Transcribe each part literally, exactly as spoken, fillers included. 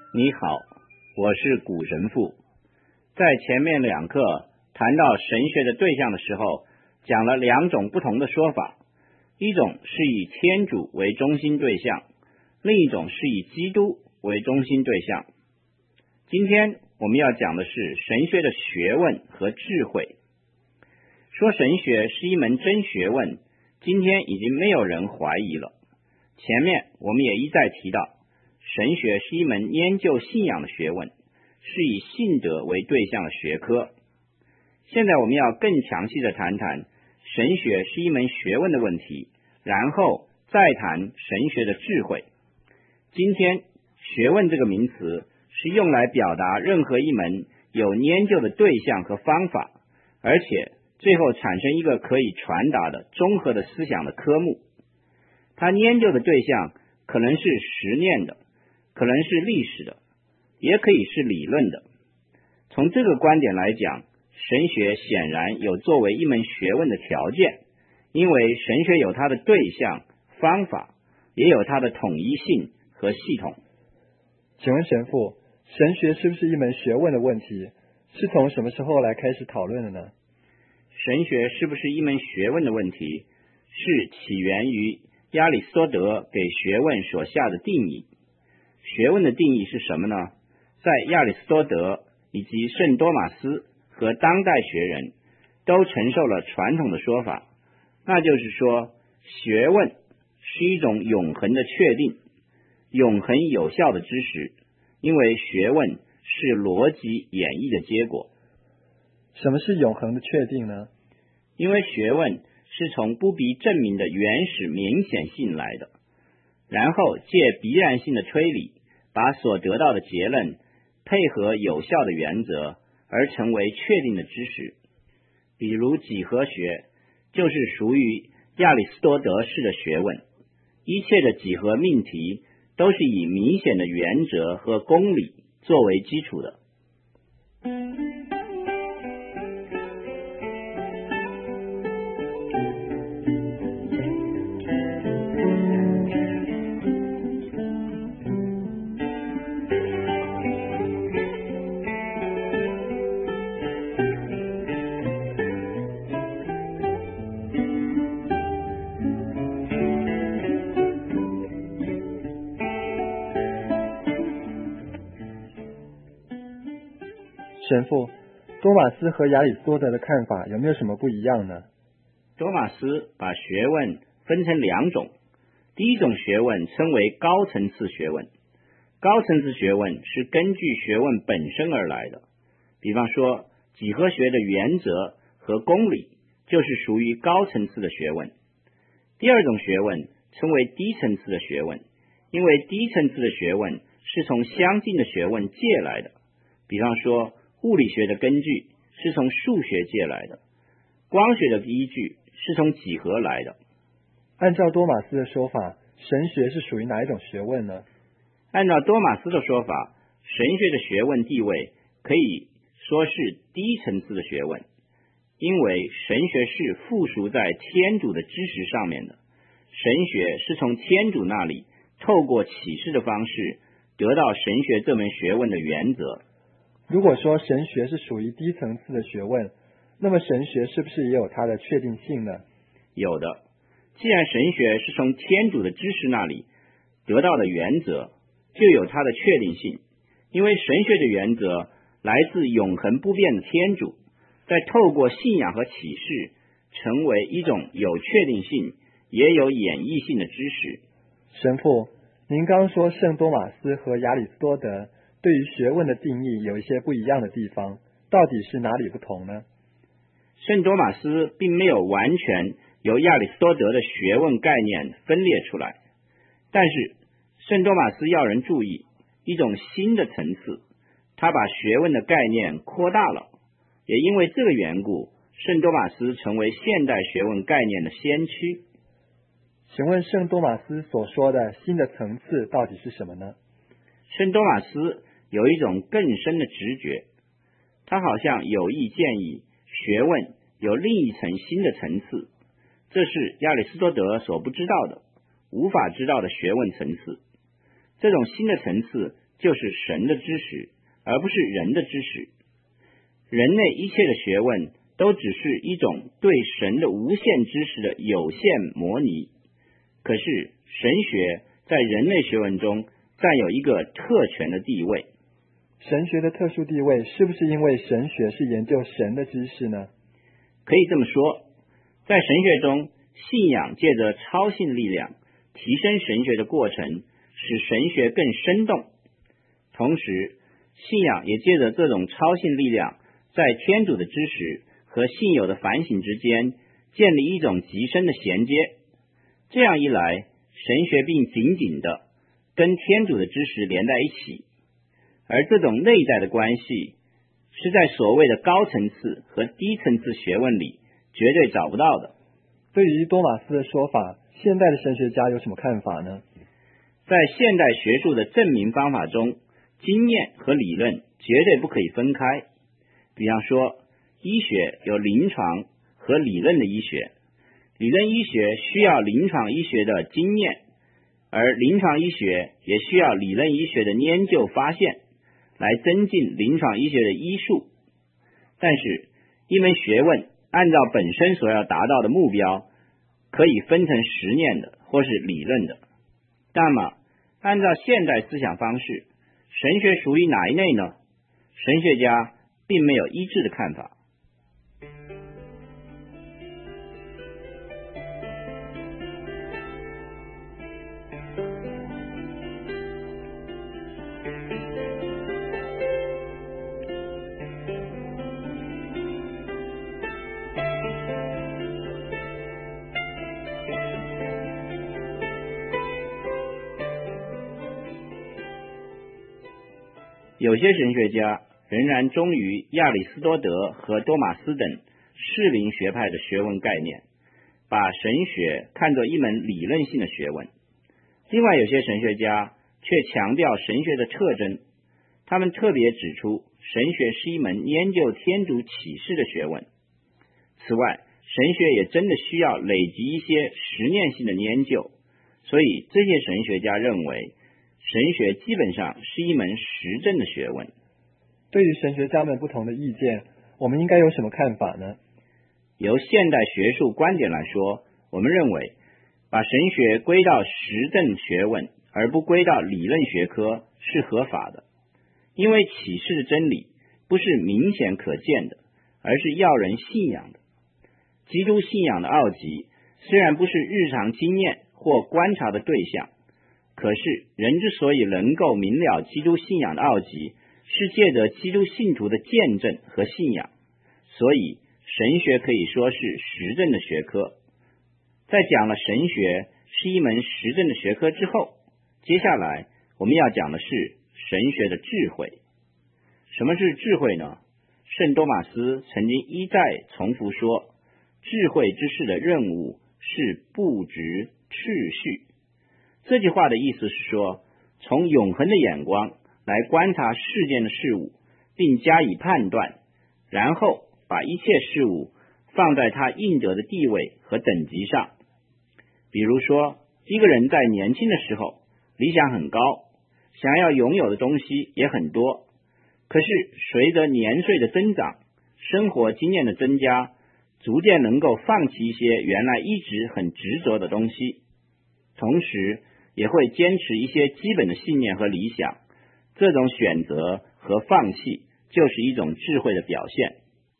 你好，我是古神父。在前面两课谈到神学的对象的时候，讲了两种不同的说法，一种是以天主为中心对象，另一种是以基督为中心对象。今天我们要讲的是神学的学问和智慧。说神学是一门真学问，今天已经没有人怀疑了。前面我们也一再提到，神学是一门研究信仰的学问，是以信德为对象的学科。现在我们要更详细的谈谈神学是一门学问的问题，然后再谈神学的智慧。今天学问这个名词是用来表达任何一门有研究的对象和方法，而且最后产生一个可以传达的综合的思想的科目。它研究的对象可能是实验的，可能是历史的，也可以是理论的。从这个观点来讲，神学显然有作为一门学问的条件，因为神学有它的对象、方法，也有它的统一性和系统。 请问神父，神学是不是一门学问的问题，是从什么时候来开始讨论的呢？ 神学是不是一门学问的问题，是起源于亚里士多德给学问所下的定义。学问的定义是什么呢？在亚里士多德以及圣多马斯和当代学人都承受了传统的说法，那就是说，学问是一种永恒的确定，永恒有效的知识，因为学问是逻辑演绎的结果。 什么是永恒的确定呢？ 因为学问是从不必证明的原始明显性来的，然后借必然性的推理，把所得到的结论配合有效的原则，而成为确定的知识。比如几何学就是属于亚里士多德式的学问，一切的几何命题都是以明显的原则和公理作为基础的。 神父，多马斯和亚里士多德的看法有没有什么不一样呢？ 多马斯把学问分成两种，第一种学问称为高层次学问。高层次学问是根据学问本身而来的，比方说几何学的原则和公理就是属于高层次的学问。第二种学问称为低层次的学问，因为低层次的学问是从相近的学问借来的，比方说物理学的根据是从数学借来的，光学的依据是从几何来的。 按照多马斯的说法，神学是属于哪一种学问呢？ 按照多马斯的说法，神学的学问地位可以说是低层次的学问，因为神学是附属在天主的知识上面的，神学是从天主那里透过启示的方式得到神学这门学问的原则。 如果说神学是属于低层次的学问，那么神学是不是也有它的确定性呢？ 有的。既然神学是从天主的知识那里得到的原则，就有它的确定性，因为神学的原则来自永恒不变的天主，再透过信仰和启示成为一种有确定性也有演绎性的知识。 神父，您刚说圣多马斯和亚里士多德对于学问的定义有一些不一样的地方，到底是哪里不同呢？ 圣多马斯并没有完全由亚里士多德的学问概念分裂出来，但是圣多马斯要人注意一种新的层次，他把学问的概念扩大了，也因为这个缘故，圣多马斯成为现代学问概念的先驱。 请问圣多马斯所说的新的层次到底是什么呢？ 圣多马斯有一种更深的直觉，他好像有意建议学问有另一层新的层次，这是亚里士多德所不知道的，无法知道的学问层次。这种新的层次就是神的知识，而不是人的知识。人类一切的学问都只是一种对神的无限知识的有限模拟。可是神学在人类学问中占有一个特权的地位。 神学的特殊地位是不是因为神学是研究神的知识呢？ 可以这么说，在神学中，信仰借着超性力量提升神学的过程，使神学更生动。同时，信仰也借着这种超性力量，在天主的知识和信友的反省之间建立一种极深的衔接。这样一来，神学并紧紧的跟天主的知识连在一起，而这种内在的关系是在所谓的高层次和低层次学问里绝对找不到的。 对于多马斯的说法，现代的神学家有什么看法呢？ 在现代学术的证明方法中，经验和理论绝对不可以分开。比方说，医学有临床和理论的医学，理论医学需要临床医学的经验，而临床医学也需要理论医学的研究发现，来增进临床医学的医术。但是，一门学问按照本身所要达到的目标，可以分成实验的或是理论的。那么，按照现代思想方式，神学属于哪一类呢？神学家并没有一致的看法。有些神学家仍然忠于亚里士多德和多马斯等适龄学派的学问概念，把神学看作一门理论性的学问。另外有些神学家却强调神学的特征，他们特别指出神学是一门研究天主启示的学问。此外，神学也真的需要累积一些实验性的研究，所以这些神学家认为神学基本上是一门实证的学问。 对于神学家们不同的意见，我们应该有什么看法呢？ 由现代学术观点来说，我们认为把神学归到实证学问而不归到理论学科是合法的，因为启示的真理不是明显可见的，而是要人信仰的。基督信仰的奥迹虽然不是日常经验或观察的对象，可是人之所以能够明了基督信仰的奥迹，是借着基督信徒的见证和信仰，所以神学可以说是实证的学科。在讲了神学是一门实证的学科之后，接下来我们要讲的是神学的智慧。什么是智慧呢？圣多马斯曾经一再重复说，智慧之士的任务是布置秩序。这句话的意思是说，从永恒的眼光来观察世间的事物，并加以判断，然后把一切事物放在它应得的地位和等级上。比如说，一个人在年轻的时候理想很高，想要拥有的东西也很多，可是随着年岁的增长，生活经验的增加，逐渐能够放弃一些原来一直很执着的东西，同时也会坚持一些基本的信念和理想。这种选择和放弃就是一种智慧的表现。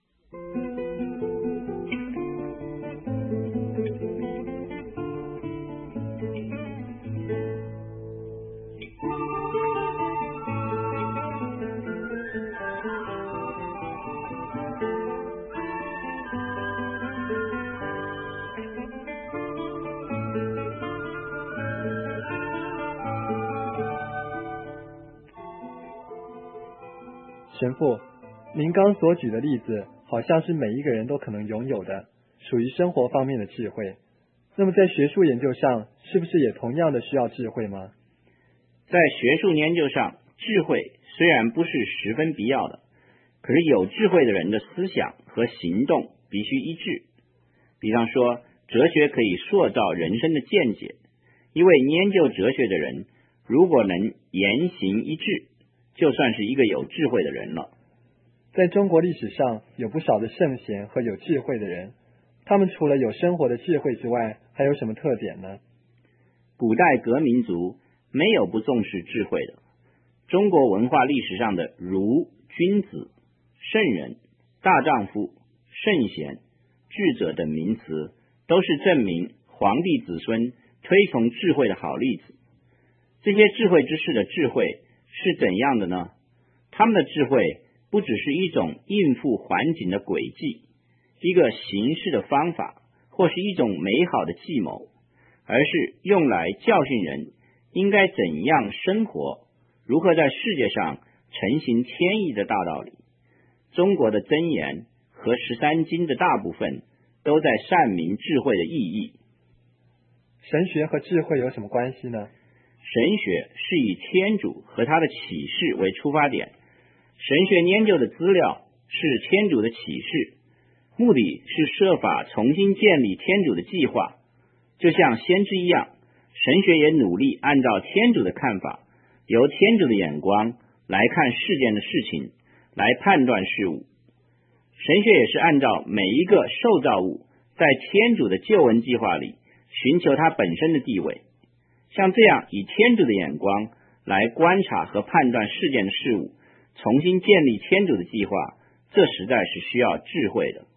神父，您刚所举的例子好像是每一个人都可能拥有的，属于生活方面的智慧。那么在学术研究上，是不是也同样的需要智慧吗？ 在学术研究上，智慧虽然不是十分必要的，可是有智慧的人的思想和行动必须一致。比方说，哲学可以塑造人生的见解，一位研究哲学的人如果能言行一致，就算是一个有智慧的人了。 在中国历史上有不少的圣贤和有智慧的人，他们除了有生活的智慧之外，还有什么特点呢？ 古代各民族没有不重视智慧的。中国文化历史上的儒、君子、圣人、大丈夫、圣贤、智者等名词，都是证明皇帝子孙推崇智慧的好例子。这些智慧之士的智慧是怎样的呢？他们的智慧不只是一种应付环境的轨迹，一个行事的方法，或是一种美好的计谋，而是用来教训人应该怎样生活，如何在世界上承行天意的大道理。中国的箴言和十三经的大部分都在阐明智慧的意义。 神学和智慧有什么关系呢？ 神学是以天主和他的启示为出发点，神学研究的资料是天主的启示，目的是设法重新建立天主的计划。就像先知一样，神学也努力按照天主的看法，由天主的眼光来看世间的事情，来判断事物。神学也是按照每一个受造物在天主的救恩计划里寻求他本身的地位。像这样以天主的眼光来观察和判断世间的事物，重新建立天主的计划，这实在是需要智慧的。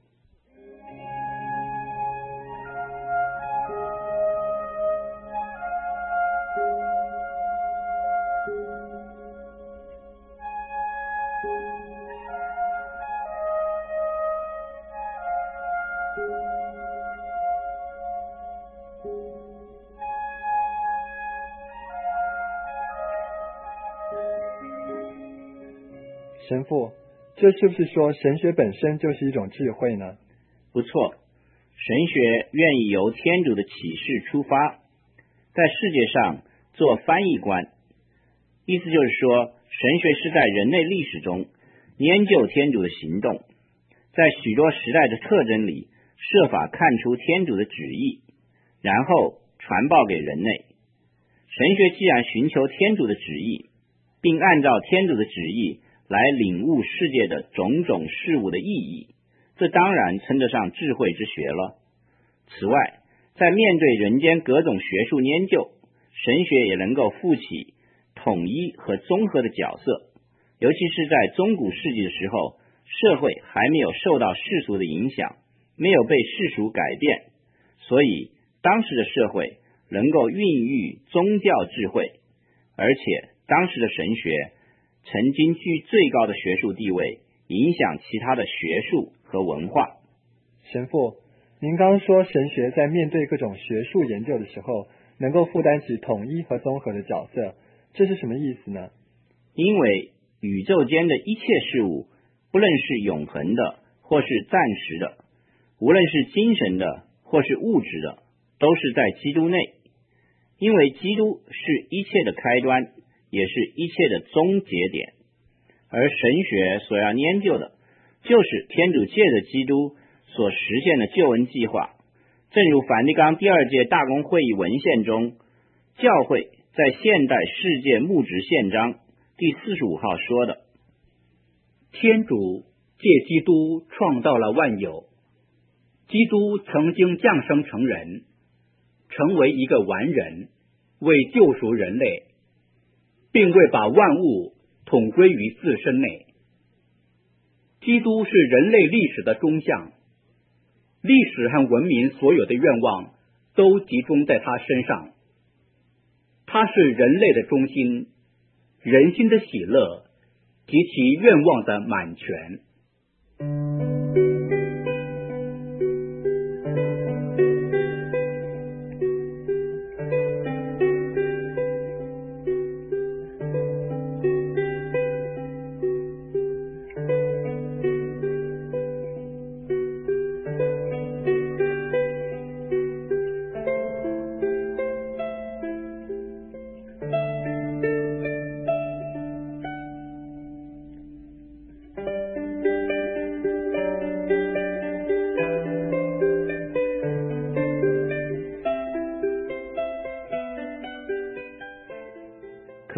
神父，这是不是说神学本身就是一种智慧呢？ 不错，神学愿意由天主的启示出发，在世界上做翻译官。意思就是说，神学是在人类历史中研究天主的行动，在许多时代的特征里设法看出天主的旨意，然后传报给人类。神学既然寻求天主的旨意，并按照天主的旨意来领悟世界的种种事物的意义，这当然称得上智慧之学了。此外，在面对人间各种学术研究，神学也能够负起统一和综合的角色，尤其是在中古世纪的时候，社会还没有受到世俗的影响，没有被世俗改变，所以当时的社会能够孕育宗教智慧，而且当时的神学曾经居最高的学术地位，影响其他的学术和文化。 神父，您刚说神学在面对各种学术研究的时候，能够负担起统一和综合的角色，这是什么意思呢？ 因为宇宙间的一切事物，不论是永恒的或是暂时的，无论是精神的或是物质的，都是在基督内。因为基督是一切的开端，也是一切的终结点。而神学所要研究的，就是天主借着基督所实现的救恩计划。正如梵蒂冈第二届大公会议文献中，教会在现代世界牧职宪章第四十五号说的： 天主借基督创造了万有，基督曾经降生成人，成为一个完人，为救赎人类，并未把万物统归于自身内。基督是人类历史的中象，历史和文明所有的愿望都集中在他身上。他是人类的中心，人心的喜乐及其愿望的满全。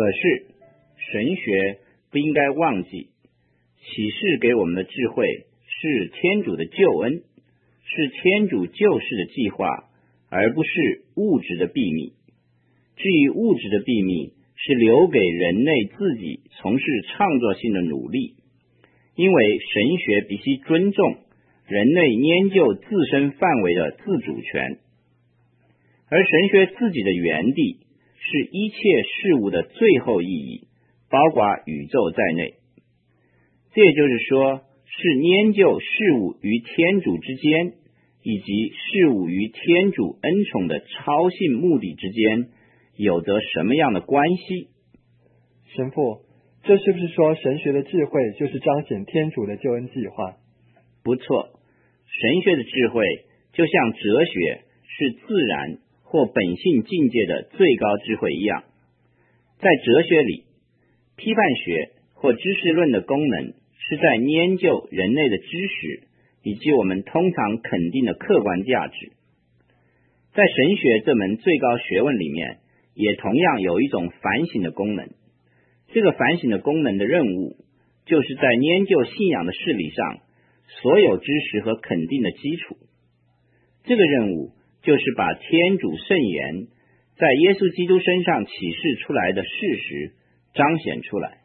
可是神学不应该忘记，启示给我们的智慧是天主的救恩，是天主救世的计划，而不是物质的秘密。至于物质的秘密，是留给人类自己从事创作性的努力，因为神学必须尊重人类研究自身范围的自主权，而神学自己的原地是一切事物的最后意义，包括宇宙在内。这也就是说，是研究事物与天主之间，以及事物与天主恩宠的超性目的之间有着什么样的关系？ 神父，这是不是说神学的智慧就是彰显天主的救恩计划？ 不错，神学的智慧就像哲学是自然或本性境界的最高智慧一样。在哲学里，批判学或知识论的功能是在研究人类的知识以及我们通常肯定的客观价值。在神学这门最高学问里面，也同样有一种反省的功能。这个反省的功能的任务，就是在研究信仰的事理上所有知识和肯定的基础。这个任务就是把天主圣言在耶稣基督身上启示出来的事实彰显出来。